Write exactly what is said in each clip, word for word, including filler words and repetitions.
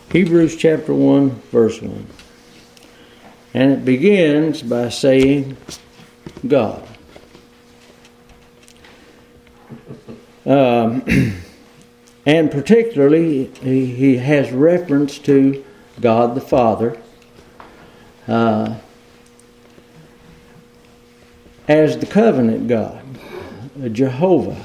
Hebrews chapter one, verse one. And it begins by saying, God. Um, and particularly, he, he has reference to God the Father uh, as the covenant God, Jehovah.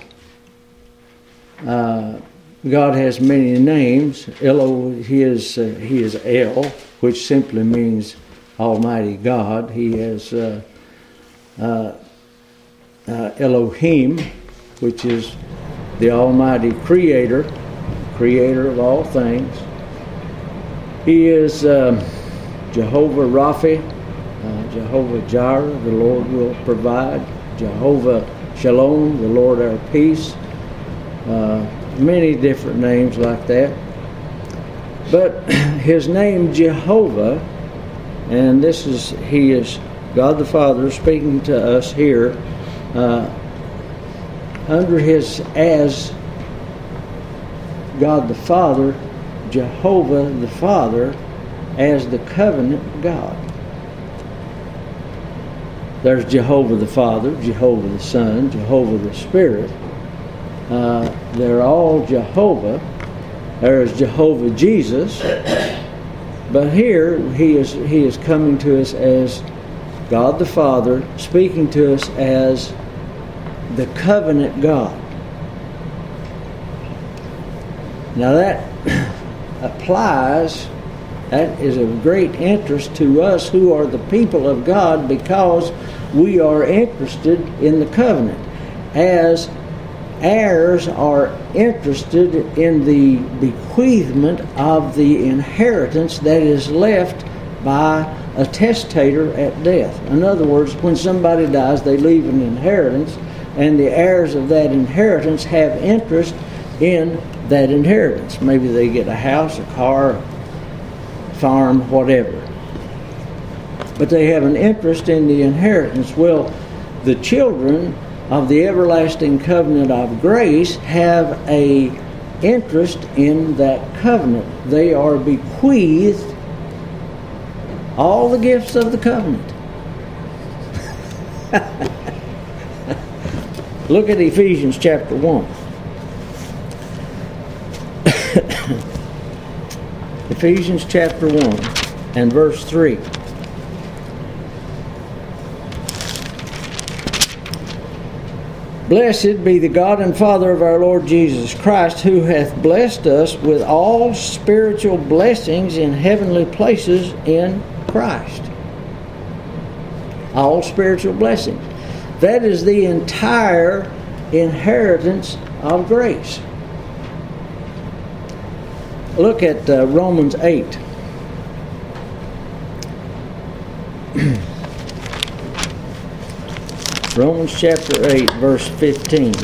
Uh, God has many names. Elo, he is uh, he is El, which simply means Almighty God. He has uh, uh, uh, Elohim, which is the Almighty Creator, Creator of all things. He is uh, Jehovah Rapha, uh, Jehovah Jireh, the Lord will provide. Jehovah Shalom, the Lord our peace. Uh, many different names like that. But his name Jehovah, and this is, he is God the Father speaking to us here, uh, under his, as God the Father, Jehovah the Father, as the covenant God. There's Jehovah the Father, Jehovah the Son, Jehovah the Spirit. Uh, they're all Jehovah. There is Jehovah Jesus. But here he is he is coming to us as God the Father, speaking to us as the covenant God. Now that applies, that is of great interest to us who are the people of God, because we are interested in the covenant. As heirs are interested in the bequeathment of the inheritance that is left by a testator at death. In other words, when somebody dies, they leave an inheritance, and the heirs of that inheritance have interest in that inheritance. Maybe they get a house, a car, farm, whatever. But they have an interest in the inheritance. Well, the children of the everlasting covenant of grace have a interest in that covenant. They are bequeathed all the gifts of the covenant. Look at Ephesians chapter one. Ephesians chapter one and verse three. Blessed be the God and Father of our Lord Jesus Christ, who hath blessed us with all spiritual blessings in heavenly places in Christ. All spiritual blessings. That is the entire inheritance of grace. Look at uh, Romans eight. Romans chapter eight, verse fifteen.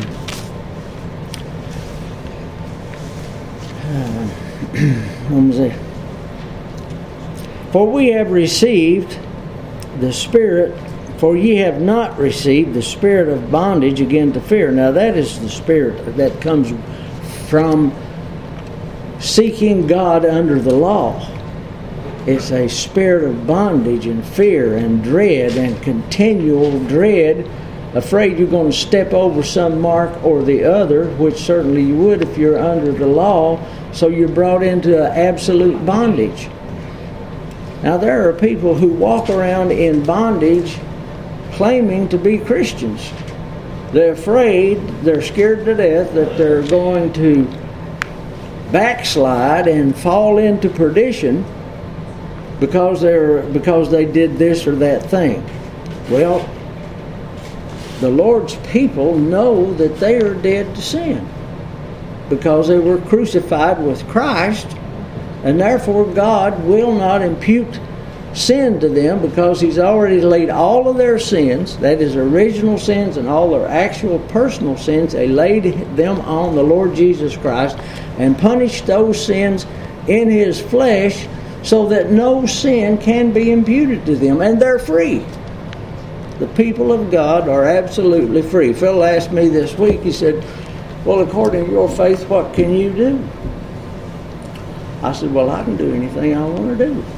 Romans eight. For we have received the Spirit, for ye have not received the spirit of bondage again to fear. Now that is the spirit that comes from seeking God under the law. It's a spirit of bondage and fear and dread and continual dread, afraid you're going to step over some mark or the other, which certainly you would if you're under the law, so you're brought into an absolute bondage. Now there are people who walk around in bondage claiming to be Christians. They're afraid, they're scared to death that they're going to backslide and fall into perdition because they're because they did this or that thing. Well, the Lord's people know that they are dead to sin because they were crucified with Christ, and therefore God will not impute sin to them because He's already laid all of their sins, that is original sins and all their actual personal sins, He laid them on the Lord Jesus Christ and punished those sins in His flesh so that no sin can be imputed to them, and they're free. The people of God are absolutely free. Phil asked me this week, he said, well, according to your faith, what can you do? I said, well, I can do anything I want to do.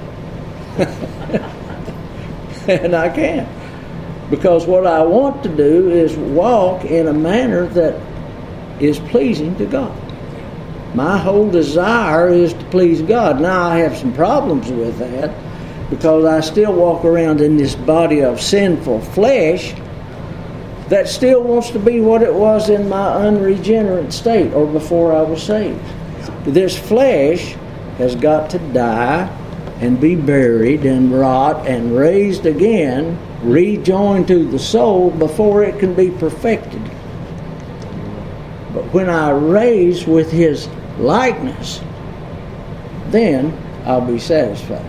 And I can. Because what I want to do is walk in a manner that is pleasing to God. My whole desire is to please God. Now, I have some problems with that because I still walk around in this body of sinful flesh that still wants to be what it was in my unregenerate state or before I was saved. This flesh has got to die and be buried and rot and raised again, rejoined to the soul before it can be perfected. But when I raise with His likeness, then I'll be satisfied.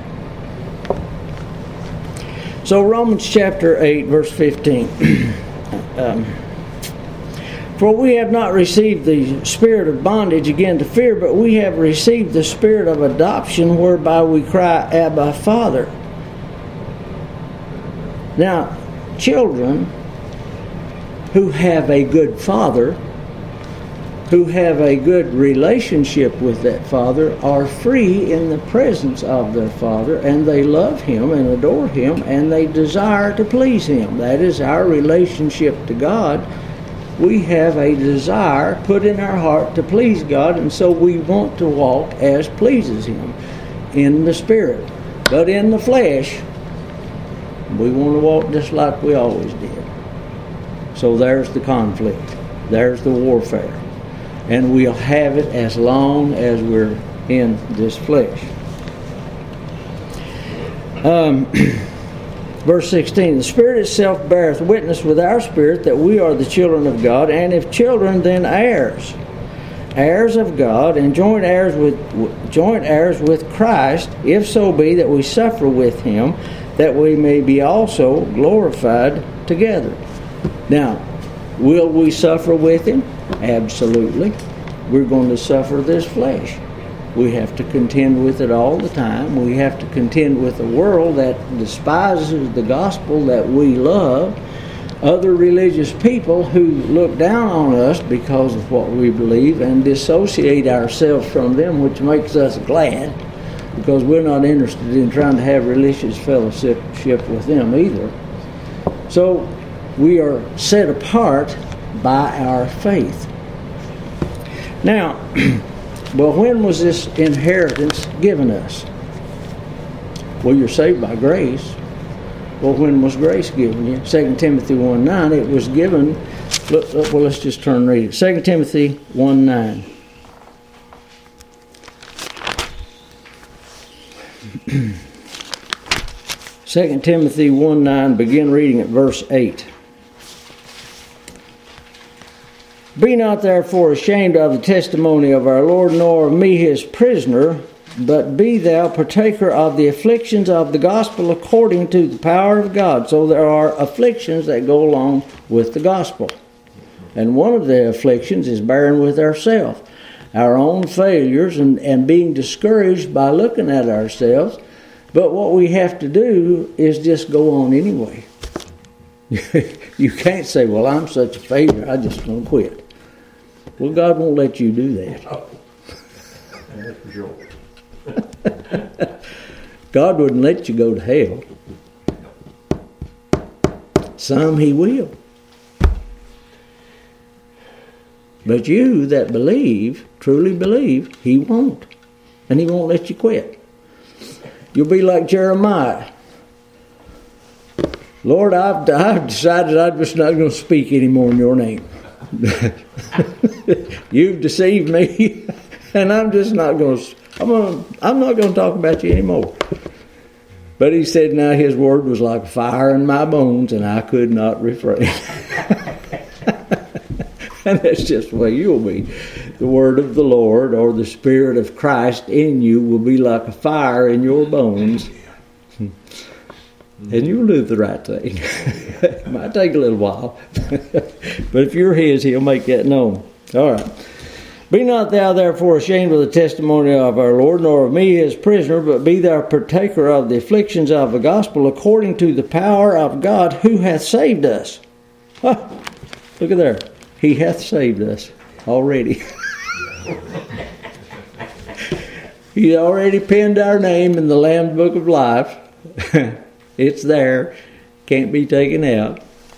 So Romans chapter eight, verse fifteen. um, For we have not received the spirit of bondage again to fear, but we have received the spirit of adoption, whereby we cry, Abba, Father. Now, children who have a good father, who have a good relationship with that father, are free in the presence of their father, and they love him and adore him, and they desire to please him. That is our relationship to God. We have a desire put in our heart to please God, and so we want to walk as pleases him in the spirit. But in the flesh, we want to walk just like we always did. So there's the conflict. There's the warfare. And we'll have it as long as we're in this flesh. Um, verse sixteen, the Spirit itself beareth witness with our spirit that we are the children of God, and if children, then heirs. Heirs of God, and joint heirs with joint heirs with Christ, if so be that we suffer with him, that we may be also glorified together. Now, will we suffer with him? Absolutely. We're going to suffer this flesh. We have to contend with it all the time. We have to contend with a world that despises the gospel that we love. Other religious people who look down on us because of what we believe and dissociate ourselves from them, which makes us glad, because we're not interested in trying to have religious fellowship with them either. So we are set apart by our faith. Now, well, when was this inheritance given us? Well, you're saved by grace. Well, when was grace given you? Second Timothy one nine, it was given. Look, look, well, let's just turn and read it. Second Timothy one nine. Second Timothy one nine, begin reading at verse eight. Be not therefore ashamed of the testimony of our Lord, nor of me his prisoner, but be thou partaker of the afflictions of the gospel according to the power of God. So there are afflictions that go along with the gospel. And one of the afflictions is bearing with ourselves, our own failures, and, and being discouraged by looking at ourselves. But what we have to do is just go on anyway. You can't say, well, I'm such a failure, I just don't quit. Well, God won't let you do that. Oh. That's for sure. God wouldn't let you go to hell. Some he will. But you that believe, truly believe, he won't. And he won't let you quit. You'll be like Jeremiah. Lord, I've, I've decided I'm just not going to speak anymore in your name. You've deceived me, and I'm just not going to. I'm going. I'm not going to talk about you anymore. But he said, now his word was like fire in my bones, and I could not refrain. And that's just the way you'll be. The word of the Lord, or the Spirit of Christ in you, will be like a fire in your bones. And you'll do the right thing. It might take a little while. But if you're his, he'll make that known. All right. Be not thou therefore ashamed of the testimony of our Lord, nor of me his prisoner, but be thou partaker of the afflictions of the gospel according to the power of God who hath saved us. Huh. Look at there. He hath saved us already. He already penned our name in the Lamb's Book of Life. It's there. Can't be taken out.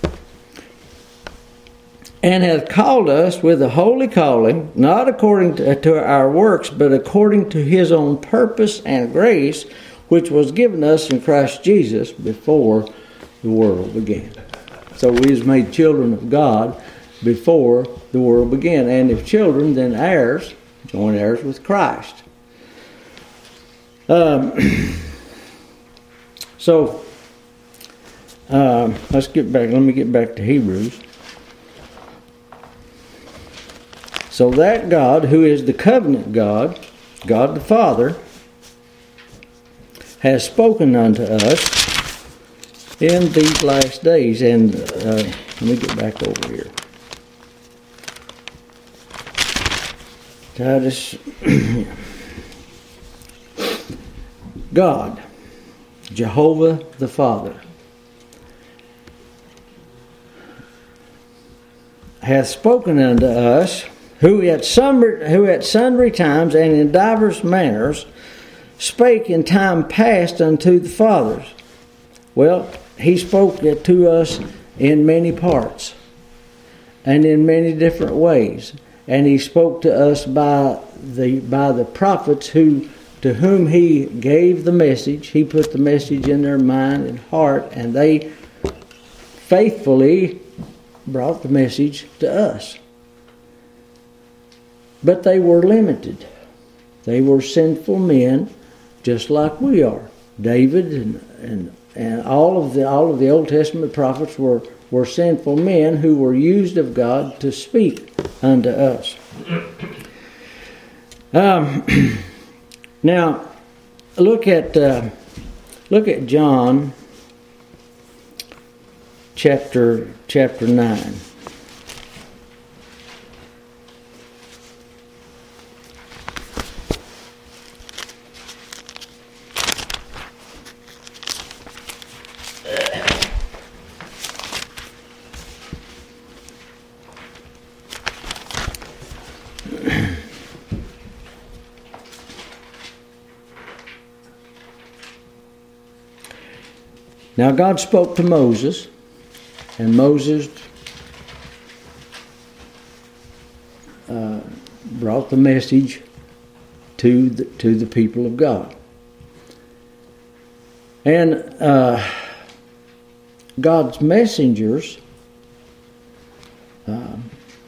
And hath called us with a holy calling, not according to, to our works, but according to his own purpose and grace, which was given us in Christ Jesus before the world began. So we was made children of God before the world began. And if children, then heirs, joint heirs with Christ. Um, so, um, let's get back, let me get back to Hebrews. So that God, who is the covenant God, God the Father, has spoken unto us in these last days. And uh, let me get back over here. Titus, God, Jehovah the Father, hath spoken unto us, who at sundry, who at sundry times and in divers manners spake in time past unto the fathers. Well, he spoke to us in many parts and in many different ways. And he spoke to us by the by the prophets who to whom he gave the message. He put the message in their mind and heart, and they faithfully brought the message to us. But they were limited. They were sinful men, just like we are. David and and, and all of the all of the Old Testament prophets were, were sinful men who were used of God to speak unto us. Um, now, look at uh, look at John chapter chapter nine. Now God spoke to Moses, and Moses uh, brought the message to the, to the people of God. And uh, God's messengers uh,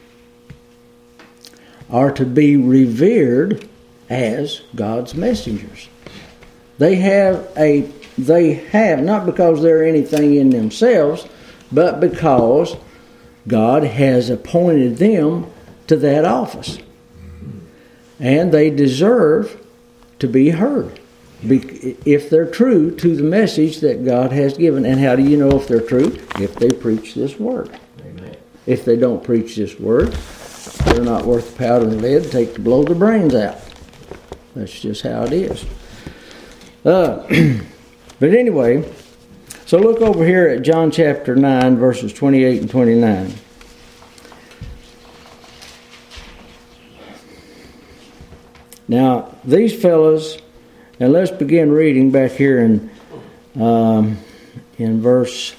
are to be revered as God's messengers. They have a They have, not because they're anything in themselves, but because God has appointed them to that office. And they deserve to be heard if they're true to the message that God has given. And how do you know if they're true? If they preach this word. Amen. If they don't preach this word, they're not worth the powder and lead take to blow their brains out. That's just how it is. Uh But anyway, so look over here at John chapter nine, verses twenty-eight and twenty-nine. Now, these fellows, and let's begin reading back here in um, in verse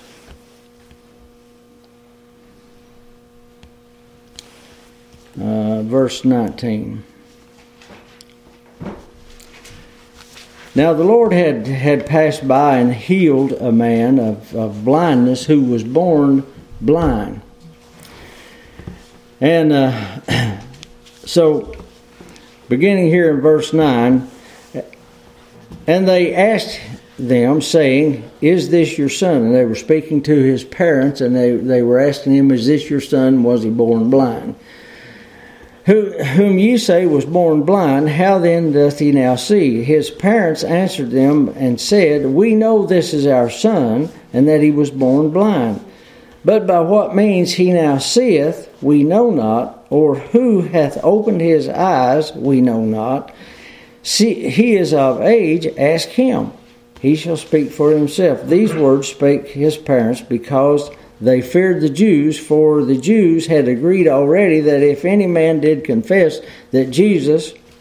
uh, verse nineteen. Now the Lord had, had passed by and healed a man of, of blindness who was born blind. And uh, so, beginning here in verse nine, and they asked them, saying, "Is this your son?" And they were speaking to his parents, and they, they were asking him, "Is this your son? Was he born blind? Who, whom ye say was born blind, how then doth he now see?" His parents answered them and said, "We know this is our son, and that he was born blind. But by what means he now seeth, we know not, or who hath opened his eyes, we know not. See, he is of age, ask him. He shall speak for himself." These words spake his parents because they feared the Jews, for the Jews had agreed already that if any man did confess that Jesus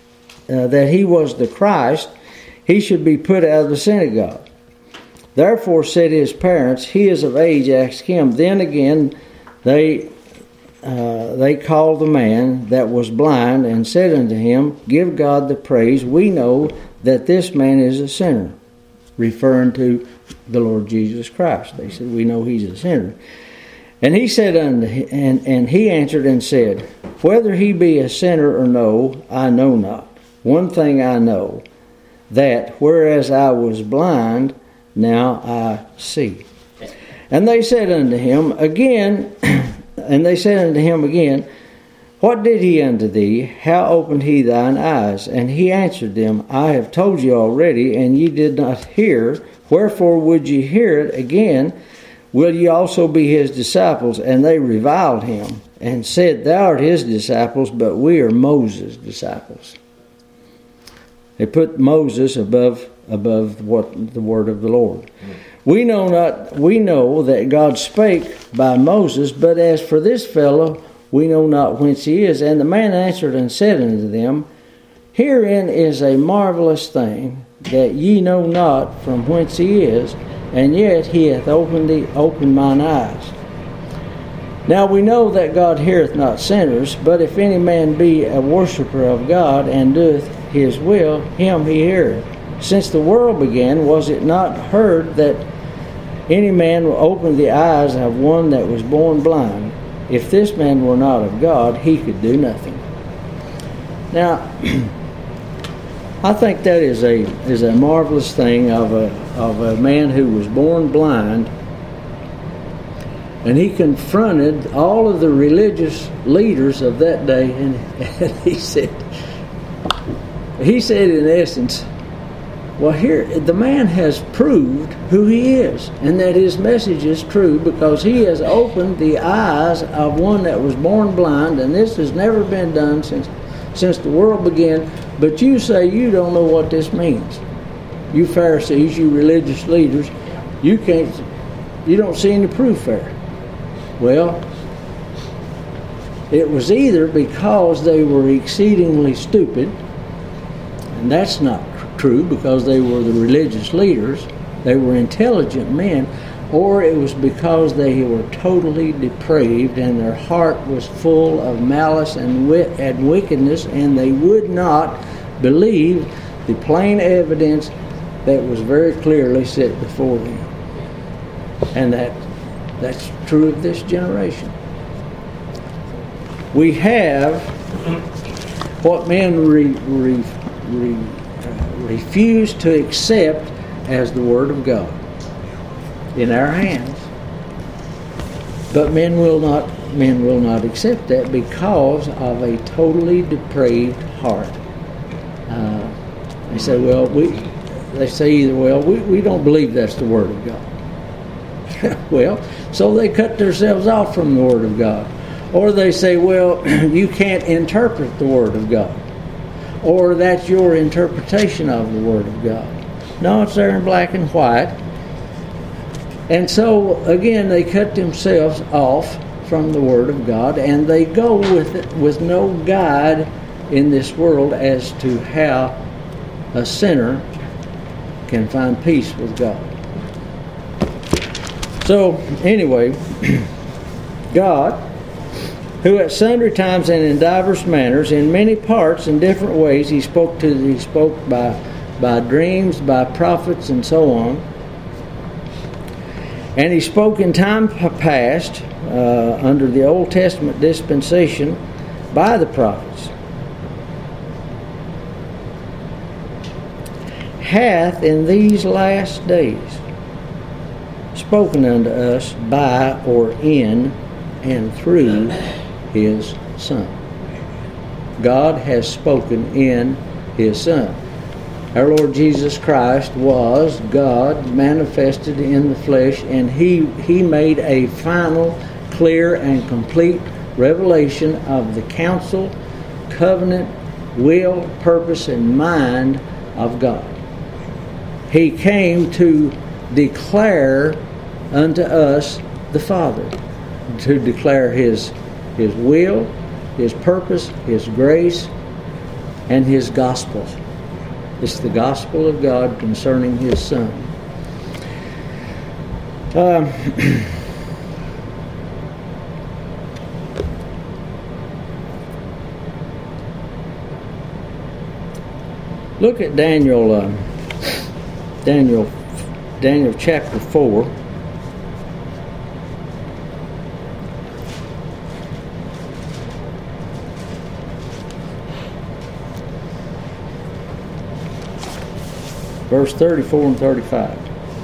uh, that he was the Christ, he should be put out of the synagogue. Therefore said his parents, He is of age, ask him. Then again they uh, they called the man that was blind, and said unto him, Give God the praise. We know that this man is a sinner. Referring to the Lord Jesus Christ. They said, We know he's a sinner. And he said unto and, and he answered and said, Whether he be a sinner or no, I know not. One thing I know, that whereas I was blind, now I see. And they said unto him again, and they said unto him again, What did he unto thee? How opened he thine eyes? And he answered them, I have told you already, and ye did not hear. Wherefore would ye hear it again? Will ye also be his disciples? And they reviled him, and said, Thou art his disciples, but we are Moses' disciples. They put Moses above above what the word of the Lord. Mm. We know not we know that God spake by Moses, but as for this fellow, we know not whence he is. And the man answered and said unto them, Herein is a marvelous thing, that ye know not from whence he is, and yet he hath opened, the, opened mine eyes. Now we know that God heareth not sinners, but if any man be a worshipper of God, and doeth his will, him he heareth. Since the world began, was it not heard that any man will open the eyes of one that was born blind? If this man were not of God, he could do nothing. Now, I think that is a is a marvelous thing of a of a man who was born blind, and he confronted all of the religious leaders of that day, and, and he said, he said in essence, well, here the man has proved who he is, and that his message is true, because he has opened the eyes of one that was born blind, and this has never been done since since the world began. But you say you don't know what this means. You Pharisees, you religious leaders, you can't, you don't see any proof there. Well, it was either because they were exceedingly stupid, and that's not true because they were the religious leaders, they were intelligent men, or it was because they were totally depraved and their heart was full of malice and wit and wickedness, and they would not believe the plain evidence that was very clearly set before them. And that that's true of this generation. We have what men re, re, re, uh, refuse to accept as the Word of God in our hands. But men will not men will not accept that because of a totally depraved heart. Uh, they say, well, we they say either, well, we, we don't believe that's the Word of God. Well, so they cut themselves off from the Word of God. Or they say, well, you can't interpret the Word of God. Or that's your interpretation of the Word of God. No, it's there in black and white. And so, again, they cut themselves off from the Word of God, and they go with it with no guide in this world as to how a sinner can find peace with God. So, anyway, God, who at sundry times and in divers manners, in many parts and different ways, He spoke to He spoke by by dreams, by prophets, and so on. And He spoke in time past, uh, under the Old Testament dispensation, by the prophets. Hath in these last days spoken unto us by or in and through His Son. God has spoken in His Son. Our Lord Jesus Christ was God manifested in the flesh, and He He made a final, clear, and complete revelation of the counsel, covenant, will, purpose, and mind of God. He came to declare unto us the Father, to declare His His will, His purpose, His grace, and His gospel. It's the gospel of God concerning His Son. Um, look at Daniel, uh, Daniel, Daniel chapter four. Verse thirty-four and thirty-five.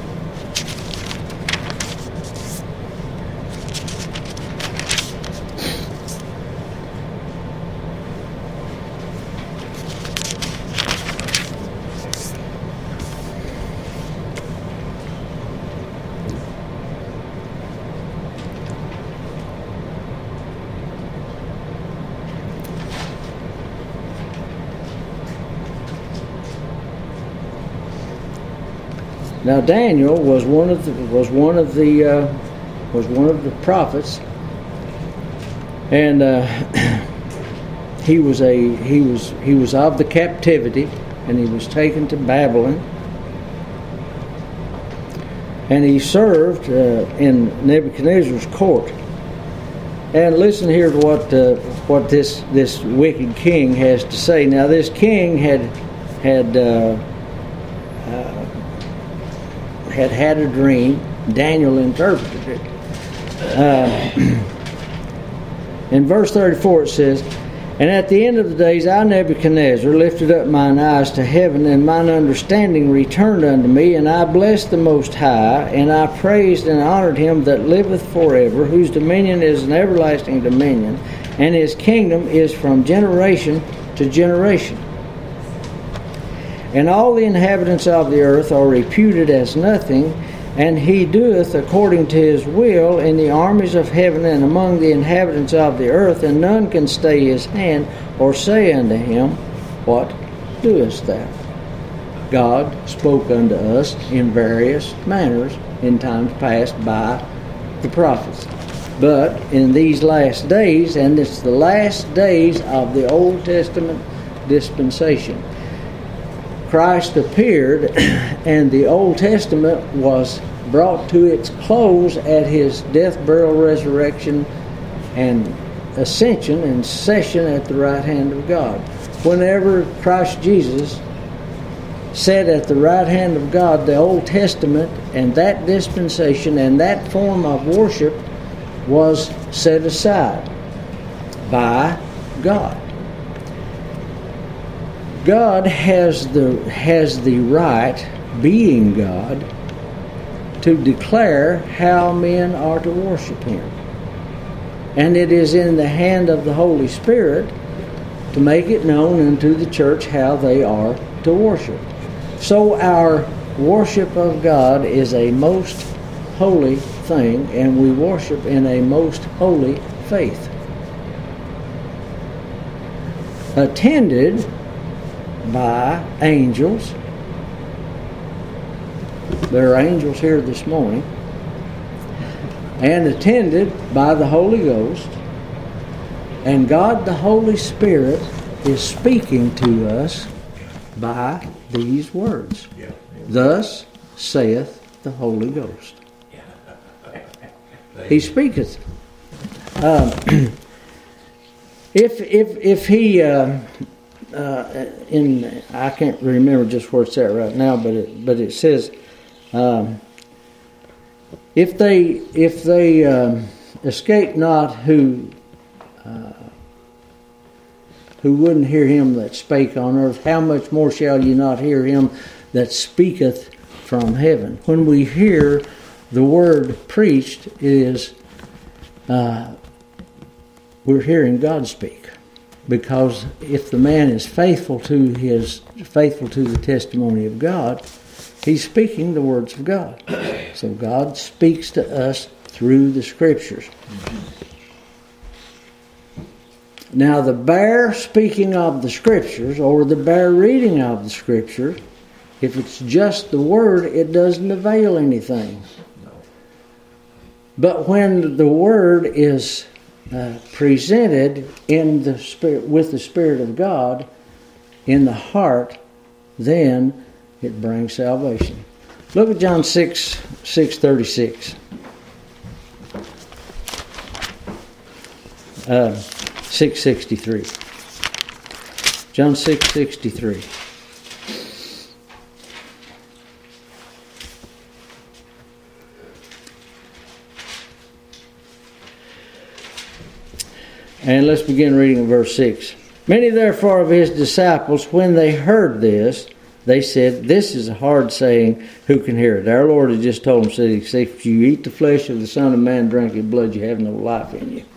Now Daniel was one of the was one of the uh, was one of the prophets, and uh, he was a he was he was of the captivity, and he was taken to Babylon, and he served uh, in Nebuchadnezzar's court. And listen here to what uh, what this this wicked king has to say. Now this king had had. Uh, had had a dream. Daniel interpreted it. Uh, in verse thirty-four it says, "And at the end of the days I, Nebuchadnezzar, lifted up mine eyes to heaven, and mine understanding returned unto me, and I blessed the Most High, and I praised and honored Him that liveth forever, whose dominion is an everlasting dominion, and His kingdom is from generation to generation. And all the inhabitants of the earth are reputed as nothing, and He doeth according to His will in the armies of heaven and among the inhabitants of the earth, and none can stay His hand or say unto Him, What doest thou?" God spoke unto us in various manners in times past by the prophets. But in these last days, and it's the last days of the Old Testament dispensation, Christ appeared, and the Old Testament was brought to its close at His death, burial, resurrection, and ascension and session at the right hand of God. Whenever Christ Jesus sat at the right hand of God, the Old Testament and that dispensation and that form of worship was set aside by God. God has the has the right, being God, to declare how men are to worship Him. And it is in the hand of the Holy Spirit to make it known unto the church how they are to worship. So our worship of God is a most holy thing, and we worship in a most holy faith. Attended by angels. There are angels here this morning. And attended by the Holy Ghost. And God the Holy Spirit is speaking to us by these words. Thus saith the Holy Ghost. He speaketh. Um, if if if he uh, uh, in I can't remember just where it's at right now, but it but it says um, if they if they um, escape not who uh, who wouldn't hear him that spake on earth, how much more shall ye not hear him that speaketh from heaven? When we hear the word preached, it is uh, we're hearing God speak, because if the man is faithful to his faithful to the testimony of God, he's speaking the words of God. So God speaks to us through the Scriptures. Now, the bare speaking of the Scriptures, or the bare reading of the Scripture, if it's just the Word, it doesn't avail anything. But when the Word is uh, presented in the Spirit with the Spirit of God, in the heart, then it brings salvation. Look at John six, six thirty-six. Uh, six sixty-three. John six sixty-three. And let's begin reading in verse six. Many therefore of his disciples, when they heard this, they said, "This is a hard saying, who can hear it?" Our Lord had just told them, said, "If you eat the flesh of the Son of Man, drink his blood, you have no life in you."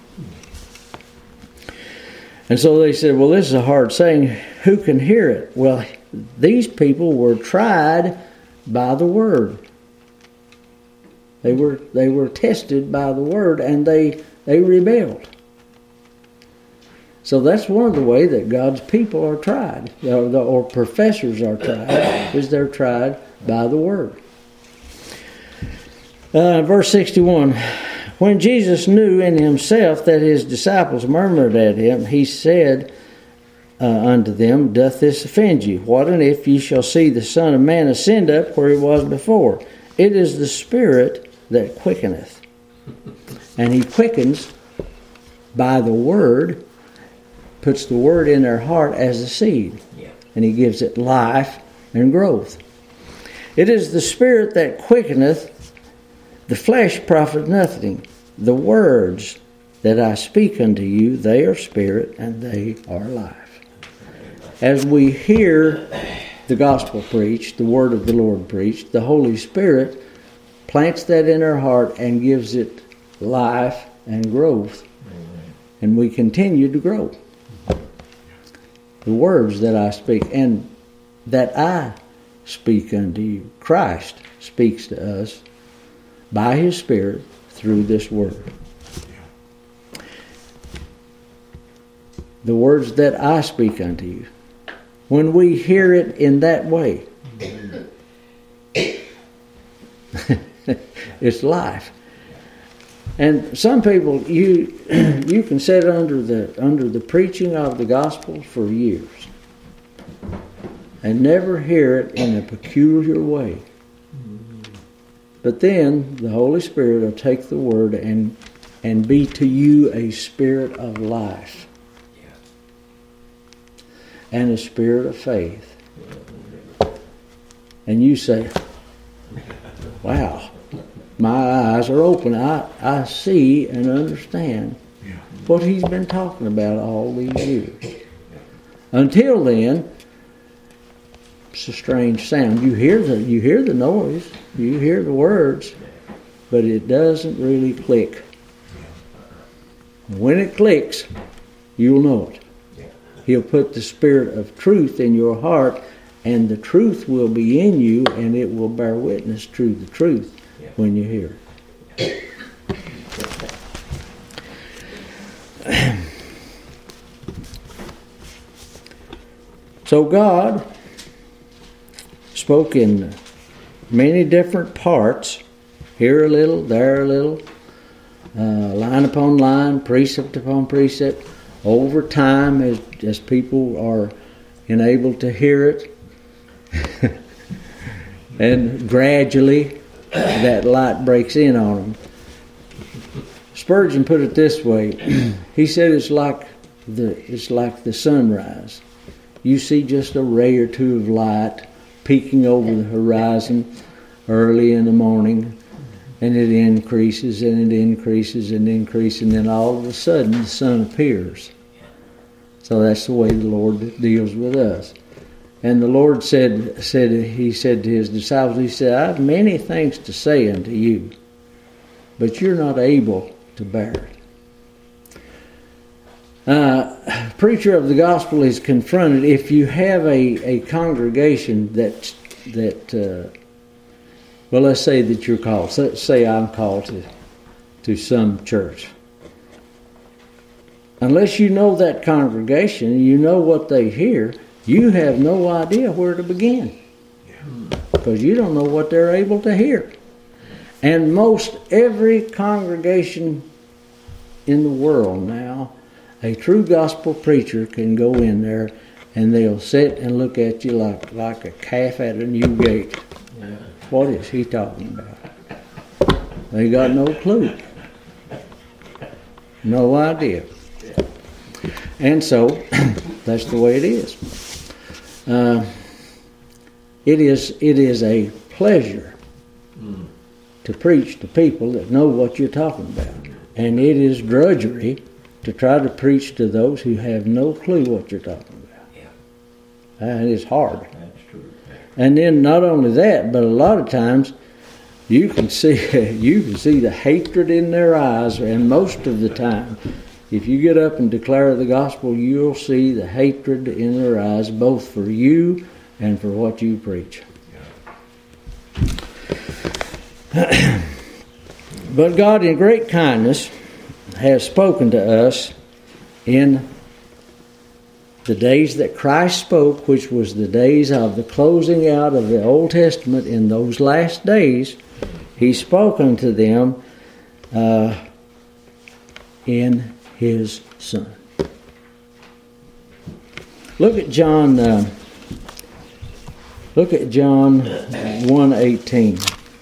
And so they said, well, this is a hard saying, who can hear it? Well, these people were tried by the Word. They were they were tested by the Word, and they they rebelled. So that's one of the ways that God's people are tried, or, the, or professors are tried, is they're tried by the Word. Uh, verse sixty-one, when Jesus knew in himself that his disciples murmured at him, he said uh, unto them, "Doth this offend you? What and if ye shall see the Son of Man ascend up where he was before? It is the Spirit that quickeneth." And he quickens by the Word, puts the Word in their heart as a seed. Yeah. And he gives it life and growth. It is the Spirit that quickeneth, the flesh profiteth nothing. The words that I speak unto you, they are spirit and they are life. As we hear the gospel preached, the word of the Lord preached, the Holy Spirit plants that in our heart and gives it life and growth. And we continue to grow. The words that I speak and that I speak unto you, Christ speaks to us by his Spirit through this word. The words that I speak unto you. When we hear it in that way, it's life. And some people, you you can sit under the under the preaching of the gospel for years and never hear it in a peculiar way. But then the Holy Spirit will take the word and and be to you a spirit of life and a spirit of faith. And you say, wow, my eyes are open. I, I see and understand what he's been talking about all these years. Until then, it's a strange sound. You hear the you hear the noise, you hear the words, but it doesn't really click. When it clicks, you'll know it. He'll put the spirit of truth in your heart, and the truth will be in you, and it will bear witness to the truth when you hear it. So God spoke in many different parts, here a little, there a little, uh, line upon line, precept upon precept, over time as, as people are enabled to hear it. And gradually that light breaks in on them. Spurgeon put it this way. He said it's like the it's like the sunrise. You see just a ray or two of light peeking over the horizon early in the morning, and it increases and it increases and increases, and then all of a sudden the sun appears. So that's the way the Lord deals with us. And the Lord said, said He said to His disciples, He said, I have many things to say unto you, but you're not able to bear it. Uh, preacher of the gospel is confronted if you have a, a congregation that, that uh, well, let's say that you're called. Let's say I'm called to, to some church. Unless you know that congregation, you know what they hear, you have no idea where to begin. Because you don't know what they're able to hear. And most every congregation in the world now, a true gospel preacher can go in there and they'll sit and look at you like, like a calf at a new gate. Yeah. What is he talking about? They got no clue. No idea. And so, that's the way it is. Uh, it is it is a pleasure mm. to preach to people that know what you're talking about. And it is drudgery to try to preach to those who have no clue what you're talking about. Yeah. And it's hard. That's true. And then not only that, but a lot of times you can see you can see the hatred in their eyes, and most of the time, if you get up and declare the gospel, you'll see the hatred in their eyes, both for you and for what you preach. Yeah. But God, in great kindness, has spoken to us in the days that Christ spoke, which was the days of the closing out of the Old Testament. In those last days, He spoke unto them uh, in His Son. Look at John. Uh, look at John one eighteen.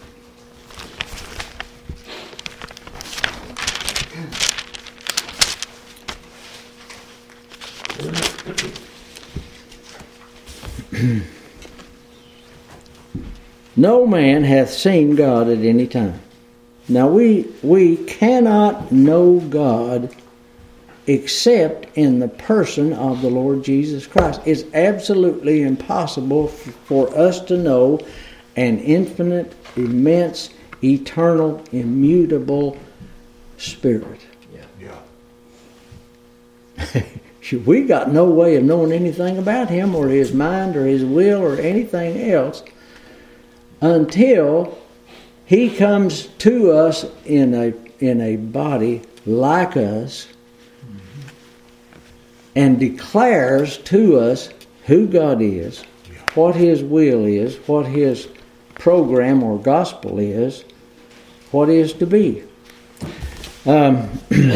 No man hath seen God at any time. Now we we cannot know God except in the person of the Lord Jesus Christ. It's absolutely impossible f- for us to know an infinite, immense, eternal, immutable Spirit. Yeah. Yeah. We got no way of knowing anything about Him or His mind or His will or anything else until He comes to us in a in a body like us and declares to us who God is, what His will is, what His program or gospel is, what is to be. Um,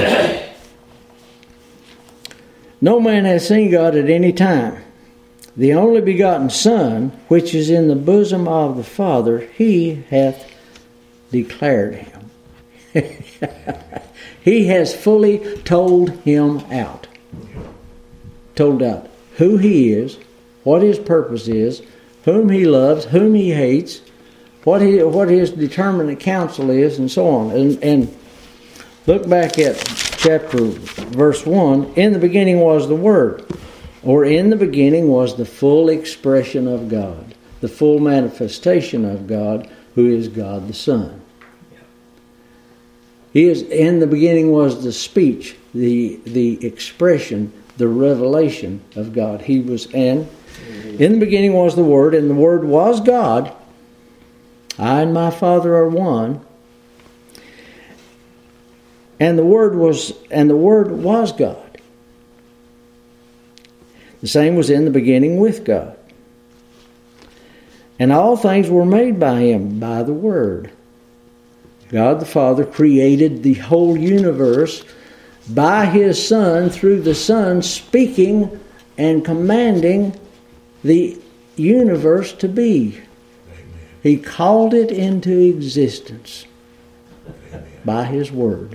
no man has seen God at any time. The only begotten Son, which is in the bosom of the Father, He hath declared Him. He has fully told Him out. Told out who He is, what His purpose is, whom He loves, whom He hates, what he what His determinate counsel is, and so on. And, and look back at chapter verse one. In the beginning was the Word, or in the beginning was the full expression of God, the full manifestation of God, who is God the Son. He is in the beginning was the speech, the the expression, the revelation of God. He was, and in the beginning was the Word, and the Word was God. I and my Father are one. And the Word was, and the Word was God. The same was in the beginning with God. And all things were made by Him, by the Word. God the Father created the whole universe by His Son, through the Son speaking and commanding the universe to be. Amen. He called it into existence. Amen. By His Word.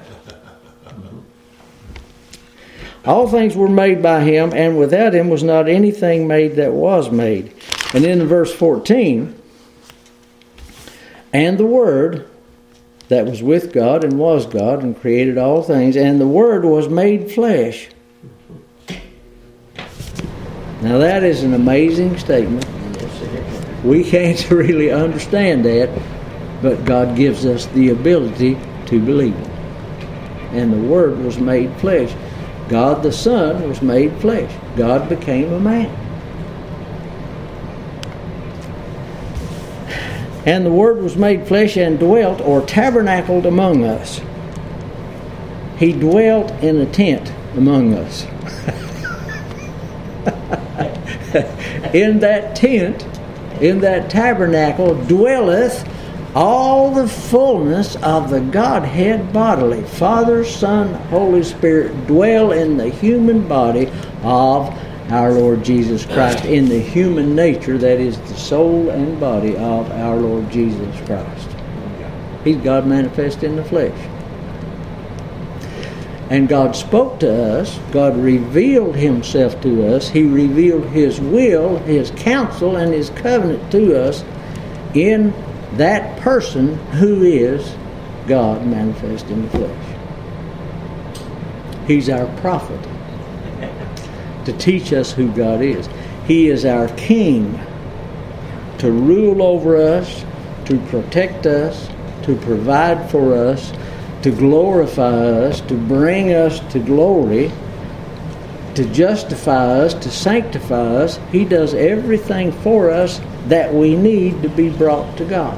All things were made by Him, and without Him was not anything made that was made. And in verse fourteen, and the Word that was with God and was God and created all things, and the Word was made flesh. Now that is an amazing statement. We can't really understand that, but God gives us the ability to believe it. And the Word was made flesh. God the Son was made flesh. God became a man. And the Word was made flesh and dwelt, or tabernacled among us. He dwelt in a tent among us. In that tent, in that tabernacle, dwelleth all the fullness of the Godhead bodily. Father, Son, Holy Spirit dwell in the human body of our Lord Jesus Christ in the human nature that is the soul and body of our Lord Jesus Christ. He's God manifest in the flesh. And God spoke to us. God revealed Himself to us. He revealed His will, His counsel, and His covenant to us in that person who is God manifest in the flesh. He's our prophet to teach us who God is. He is our king to rule over us, to protect us, to provide for us, to glorify us, to bring us to glory, to justify us, to sanctify us. He does everything for us that we need to be brought to God.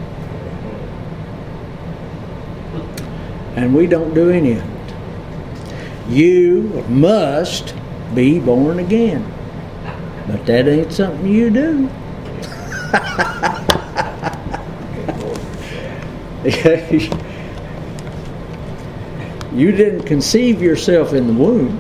And we don't do any of it. You must be born again. But that ain't something you do. You didn't conceive yourself in the womb.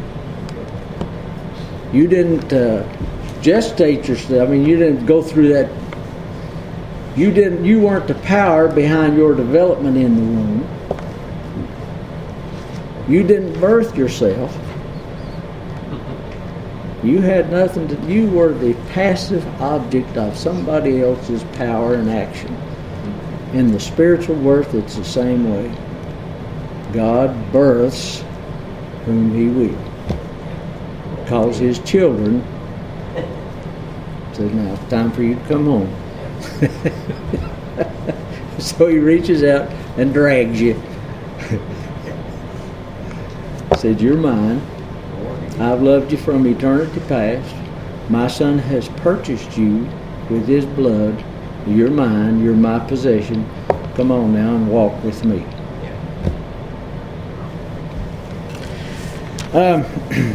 You didn't uh, gestate yourself. I mean, you didn't go through that. You didn't. You weren't the power behind your development in the womb. You didn't birth yourself. You had nothing to. You were the passive object of somebody else's power and action. In the spiritual birth, it's the same way. God births whom He will. Calls His children. Says, now it's time for you to come home. So He reaches out and drags you. Said, you're mine. I've loved you from eternity past. My Son has purchased you with His blood. You're mine. You're my possession. Come on now and walk with me. Um,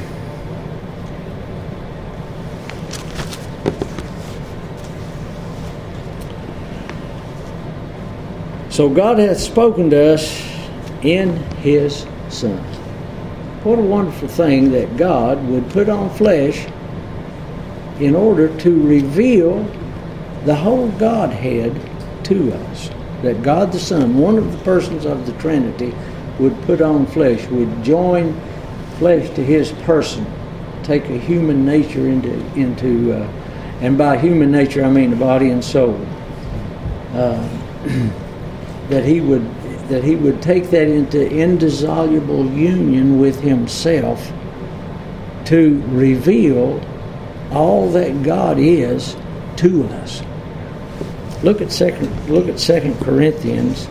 so God hath spoken to us in His Son. What a wonderful thing that God would put on flesh in order to reveal the whole Godhead to us. That God the Son, one of the persons of the Trinity, would put on flesh, would join flesh to His person, take a human nature into, into uh, and by human nature I mean the body and soul. Uh, that He would that He would take that into indissoluble union with Himself to reveal all that God is to us. Look at second. Look at Second Corinthians,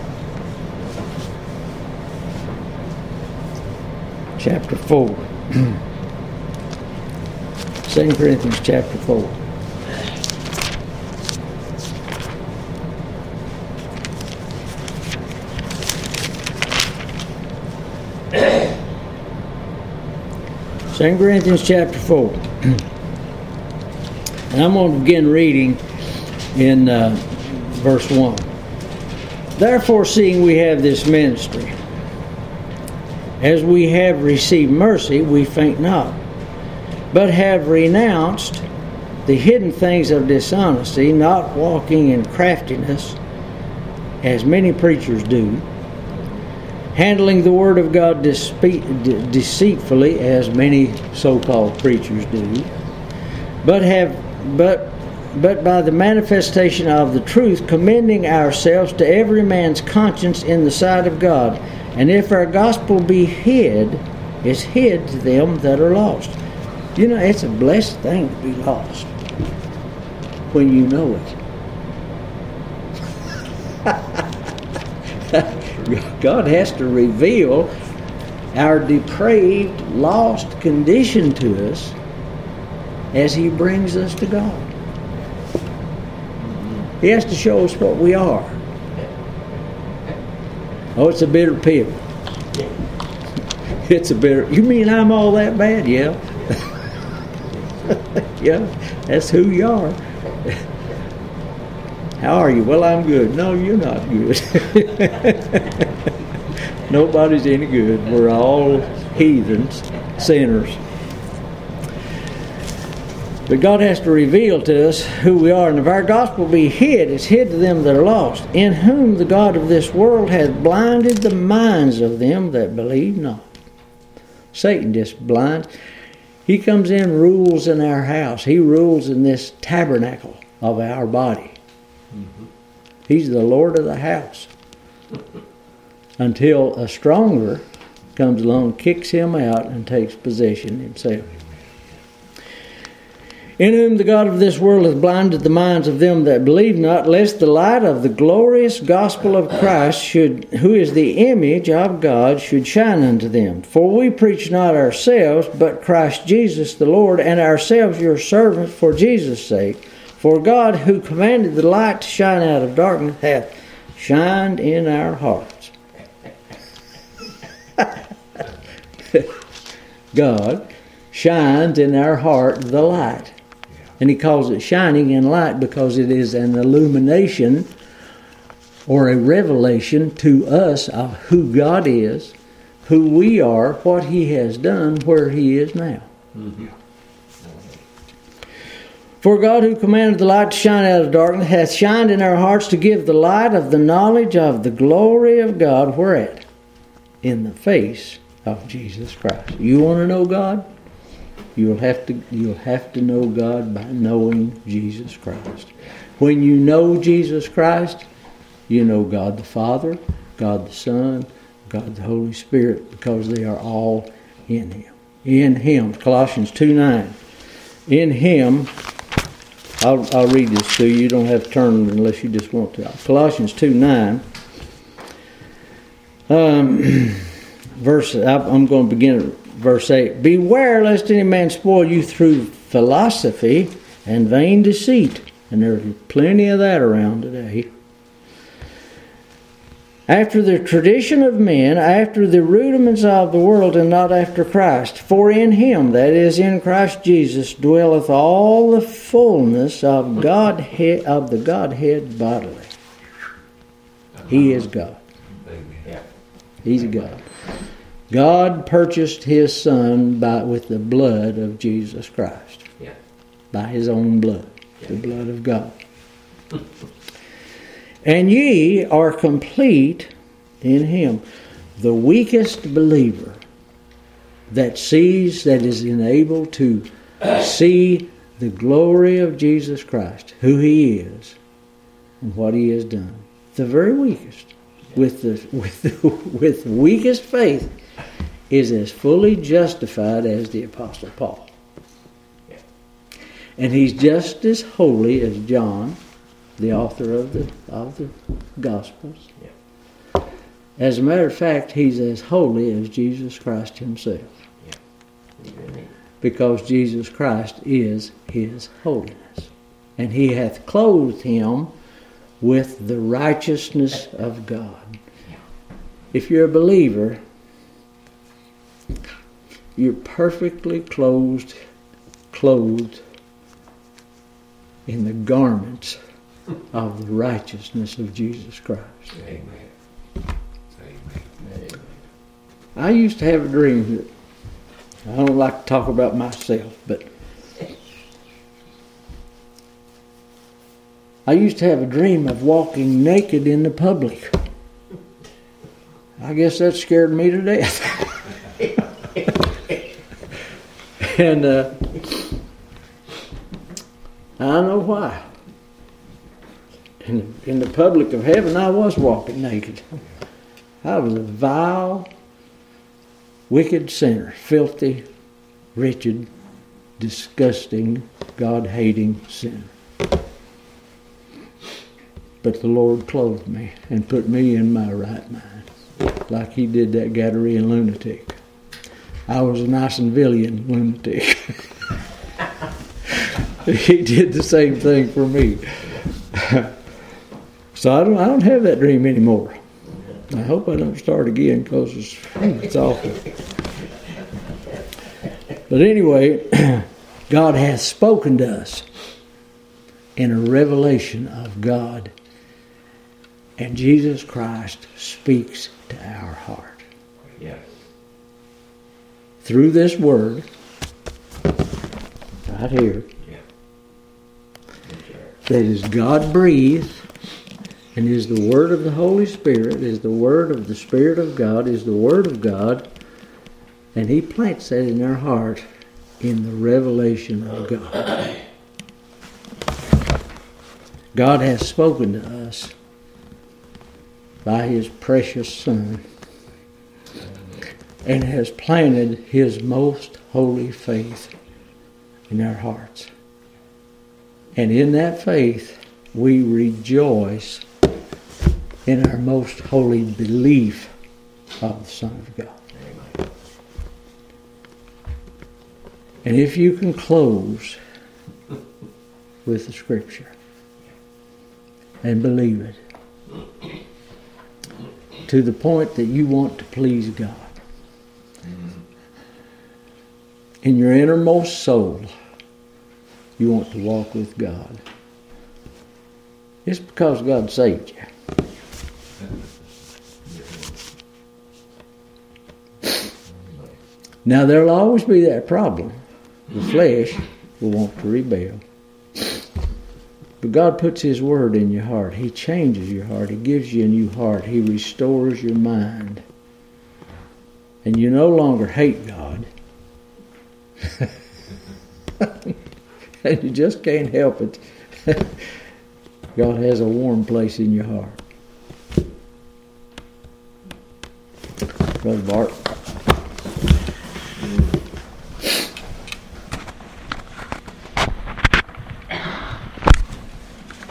chapter four. Second Corinthians, chapter four. Second Corinthians chapter four. And I'm going to begin reading in uh, verse one. Therefore, seeing we have this ministry, as we have received mercy, we faint not, but have renounced the hidden things of dishonesty, not walking in craftiness, as many preachers do, handling the word of God despe- de- deceitfully, as many so-called preachers do, but have but but by the manifestation of the truth, commending ourselves to every man's conscience in the sight of God. And if our gospel be hid, it's hid to them that are lost. You know, it's a blessed thing to be lost when you know it. God has to reveal our depraved, lost condition to us as He brings us to God. He has to show us what we are. Oh, it's a bitter pill. It's a bitter... You mean I'm all that bad? Yeah. Yeah, that's who you are. How are you? Well, I'm good. No, you're not good. Nobody's any good. We're all heathens, sinners. But God has to reveal to us who we are. And if our gospel be hid, it's hid to them that are lost, in whom the God of this world hath blinded the minds of them that believe not. Satan just blinds. He comes in, rules in our house. He rules in this tabernacle of our body. Mm-hmm. He's the Lord of the house. Until a stronger comes along, kicks him out, and takes possession himself. In whom the God of this world hath blinded the minds of them that believe not, lest the light of the glorious gospel of Christ, should, who is the image of God, should shine unto them. For we preach not ourselves, but Christ Jesus the Lord, and ourselves your servants for Jesus' sake. For God, who commanded the light to shine out of darkness, hath shined in our hearts. God shines in our heart the light. And he calls it shining in light because it is an illumination or a revelation to us of who God is, who we are, what he has done, where he is now. Mm-hmm. For God, who commanded the light to shine out of darkness, hath shined in our hearts to give the light of the knowledge of the glory of God, whereat? In the face of Jesus Christ. You want to know God? You'll have to you'll have to know God by knowing Jesus Christ. When you know Jesus Christ, you know God the Father, God the Son, God the Holy Spirit, because they are all in Him. In Him. Colossians two nine. In Him, I'll, I'll read this to you. You don't have to turn unless you just want to. Colossians two nine. Um, verse. I'm going to begin at verse eight. Beware lest any man spoil you through philosophy and vain deceit. And there's plenty of that around today. After the tradition of men, after the rudiments of the world, and not after Christ. For in Him, that is in Christ Jesus, dwelleth all the fullness of Godhead, of the Godhead bodily. He is God. He's God. God purchased His Son by with the blood of Jesus Christ. Yeah. By His own blood. Yeah. The blood of God. And ye are complete in Him. The weakest believer that sees, that is enabled to see the glory of Jesus Christ, who He is, and what He has done. The very weakest, with the with the, with the weakest faith, is as fully justified as the Apostle Paul. And he's just as holy as John, the author of the of the Gospels. Yeah. As a matter of fact, he's as holy as Jesus Christ Himself. Yeah. Because Jesus Christ is His holiness. And He hath clothed Him with the righteousness of God. If you're a believer, you're perfectly clothed, clothed in the garments of the righteousness of Jesus Christ. Amen. Amen. I used to have a dream that, I don't like to talk about myself, but I used to have a dream of walking naked in the public. I guess that scared me to death. And uh, I know why. In the, in the public of heaven, I was walking naked. I was a vile, wicked sinner, filthy, wretched, disgusting, God-hating sinner. But the Lord clothed me and put me in my right mind, like He did that Gadarene lunatic. I was a Nysonvillian lunatic. He did the same thing for me. So I don't, I don't have that dream anymore. I hope I don't start again because it's, it's awful. But anyway, God hath spoken to us in a revelation of God. And Jesus Christ speaks to our heart. Yes. Through this word, right here, yeah. that is God-breathed and is the Word of the Holy Spirit, is the Word of the Spirit of God, is the Word of God, and He plants that in our heart in the revelation of God. God has spoken to us by His precious Son and has planted His most holy faith in our hearts. And in that faith, we rejoice in our most holy belief of the Son of God. Amen. And if you can close with the Scripture and believe it to the point that you want to please God, in your innermost soul, you want to walk with God. It's because God saved you. Now there'll always be that problem. The flesh will want to rebel. But God puts His Word in your heart. He changes your heart. He gives you a new heart. He restores your mind. And you no longer hate God. And you just can't help it. God has a warm place in your heart. Brother Bart.